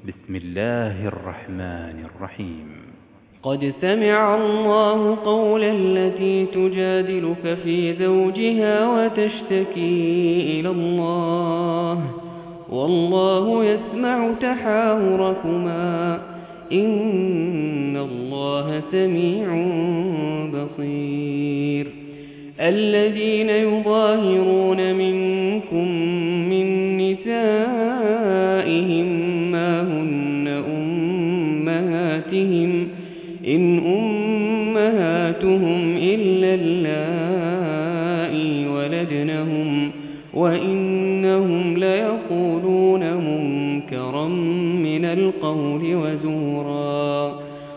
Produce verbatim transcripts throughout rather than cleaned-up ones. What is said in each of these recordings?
بسم الله الرحمن الرحيم. قد سمع الله قول التي تجادلك في زوجها وتشتكي إلى الله والله يسمع تحاوركما إن الله سميع بصير. الذين يظاهرون منكم من نسائهم ما هن أمهاتهم إن أمهاتهم إلا اللائي ولدنهم وإنهم ليقولون منكرا من القول وزورا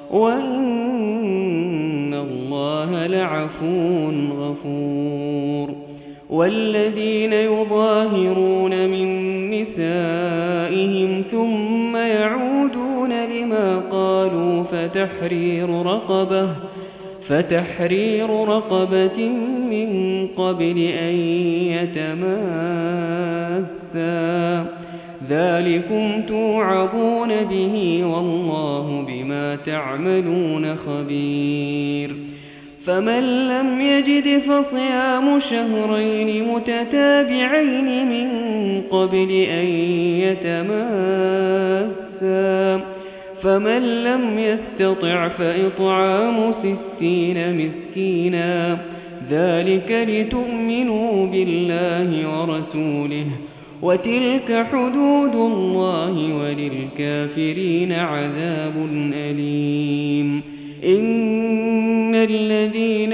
وإن الله لعفو غفور. والذين يظاهرون من نسائهم ثم يعودون لما قالوا فتحرير رقبة فتحرير رقبة من قبل أن يتماسا ذلكم توعظون به والله بما تعملون خبير. فمن لم يجد فصيام شهرين متتابعين من قبل أن يتماسا فمن لم يستطع فإطعام ستين مسكينا ذلك لتؤمنوا بالله ورسوله وتلك حدود الله وللكافرين عذاب أليم. إن الذين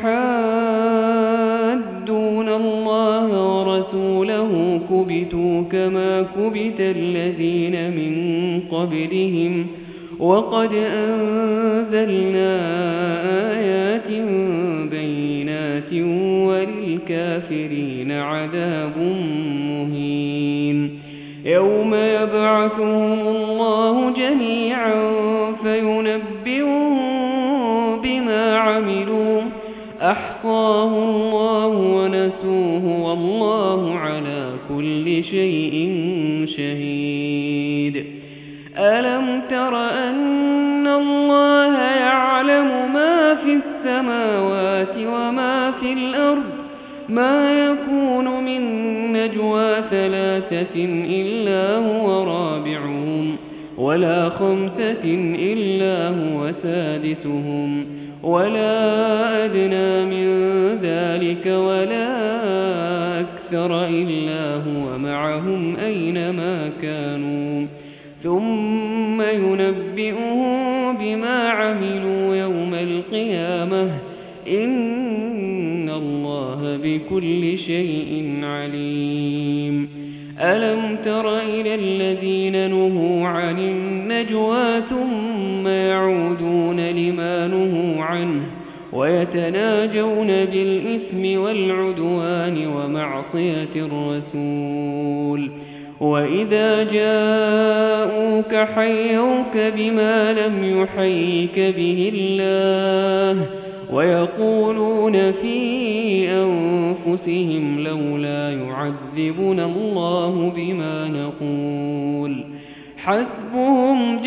يحادون الله ورسوله كبتوا كما كبت الذين من قبلهم وقد أنزلنا آيات بينات وللكافرين عذاب مهين. يوم يبعثهم الله جميعا فينبئهم بما عملوا أحصاه الله ونسوه والله على كل شيء شهيد. ألم تر أن الله يعلم ما في السماوات وما في الأرض ما يكون من نجوى ثلاثة إلا هو رابعهم ولا خمسة إلا هو سادسهم ولا أدنى من ذلك ولا أكثر إلا هو معهم أينما كانوا ثم ينبئهم بما عملوا يوم القيامة إن الله بكل شيء عليم. ألم تر إلى الذين نهوا عن النجوى ثم يعودون لما نهوا عنه ويتناجون بالإثم والعدوان ومعصية الرسول وإذا جاءوك حيوك بما لم يحيك به الله ويقولون في أنفسهم لولا يعذبنا الله بما نقول حسبهم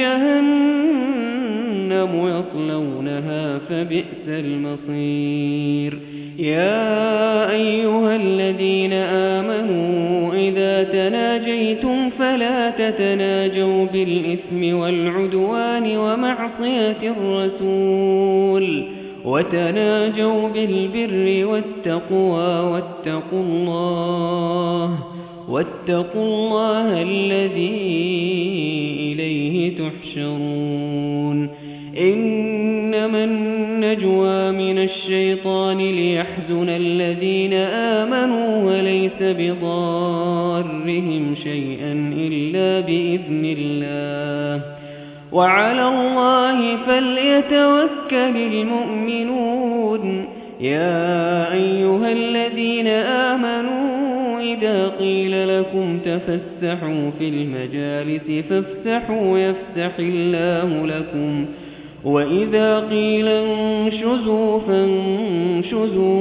جهنم يصلونها فبئس المصير. يا أيها الذين آمنوا إذا تناجيتم فلا تتناجوا بالإثم والعدوان ومعصية الرسول وتناجوا بالبر والتقوى واتقوا الله واتقوا الله الذي إليه تحشرون. إنما النجوى من الشيطان ليحزن الذين آمنوا وليس بضارهم شيئا إلا بإذن الله وعلى الله فليتوكل المؤمنون. يا أيها الذين آمنوا إذا قيل لكم تفسحوا في المجالس فافسحوا يفسح الله لكم وإذا قيل انشزوا فانشزوا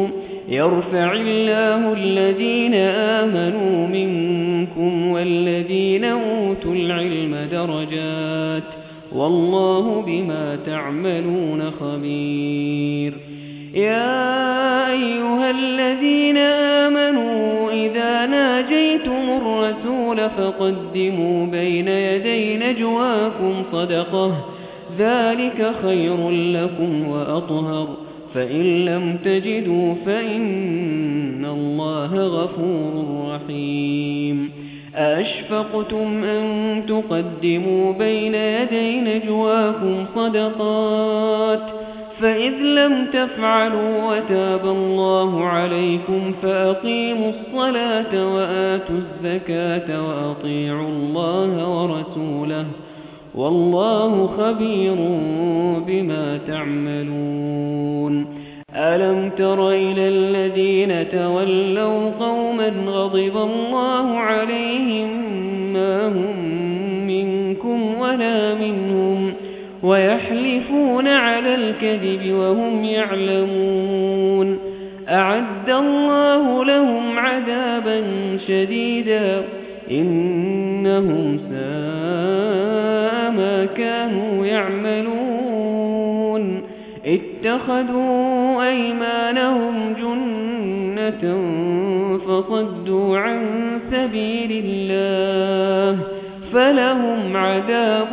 يرفع الله الذين آمنوا منكم والذين أوتوا العلم درجات والله بما تعملون خبير. يا أيها الذين آمنوا إذا ناجيتم الرسول فقدموا بين يدي نجواكم صدقة ذلك خير لكم وأطهر فإن لم تجدوا فإن الله غفور رحيم. أأشفقتم أن تقدموا بين يدي نجواكم صدقات فإذ لم تفعلوا وتاب الله عليكم فأقيموا الصلاة وآتوا الزكاة وأطيعوا الله ورسوله والله خبير بما تعملون. ألم تر إلى الذين تولوا قوما غضب الله عليهم ما هم منكم ولا منهم ويحلفون على الكذب وهم يعلمون أعد الله لهم عذابا شديدا إنهم ساء ما كانوا يعملون. اتخذوا أيمانهم جنة فصدوا عن سبيل الله فلهم عذاب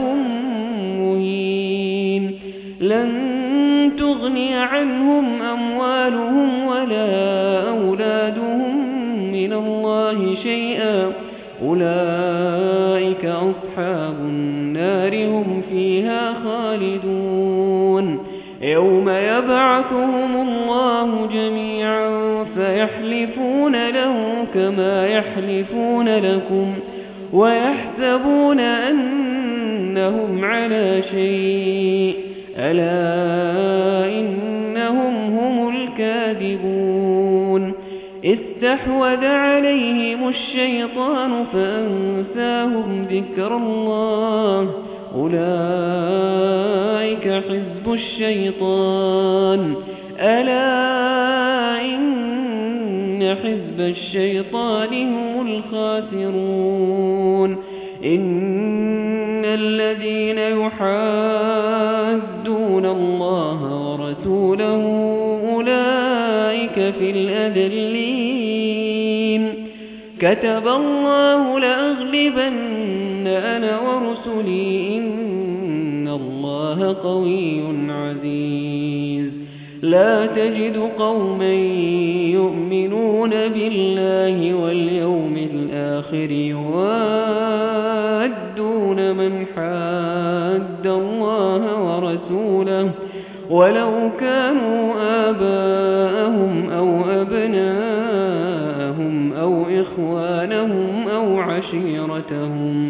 مهين. لن تغني عنهم أموالهم ولا أولادهم من الله شيئا أولئك أصحاب النار هم فيها خالدون. يوم يبعثهم الله جميعا فيحلفون له كما يحلفون لكم ويحسبون أنهم على شيء ألا إنهم هم الكاذبون. استحوذ عليهم الشيطان فأنساهم ذكر الله أولئك حزب الشيطان ألا إن حزب الشيطان هم الخاسرون. إن الذين يحادون الله ورسوله أولئك في الأذلين. كتب الله لأغلبن أنا ورسلي إن الله قوي عزيز. لا تجد قوما يؤمنون بالله واليوم الآخر يوادون من حاد الله ورسوله ولو كانوا آباءهم أو أبناءهم أو إخوانهم أو عشيرتهم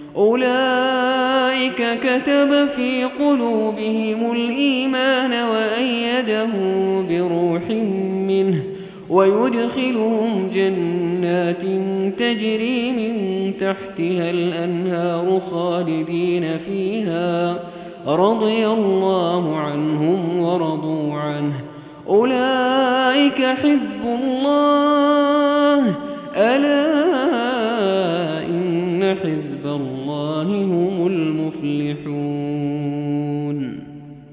أولئك كتب في قلوبهم الإيمان وأيدهم بروح منه ويدخلهم جنات تجري من تحتها الأنهار خالدين فيها رضي الله عنهم ورضوا عنه أولئك حزب الله ألا إن حزب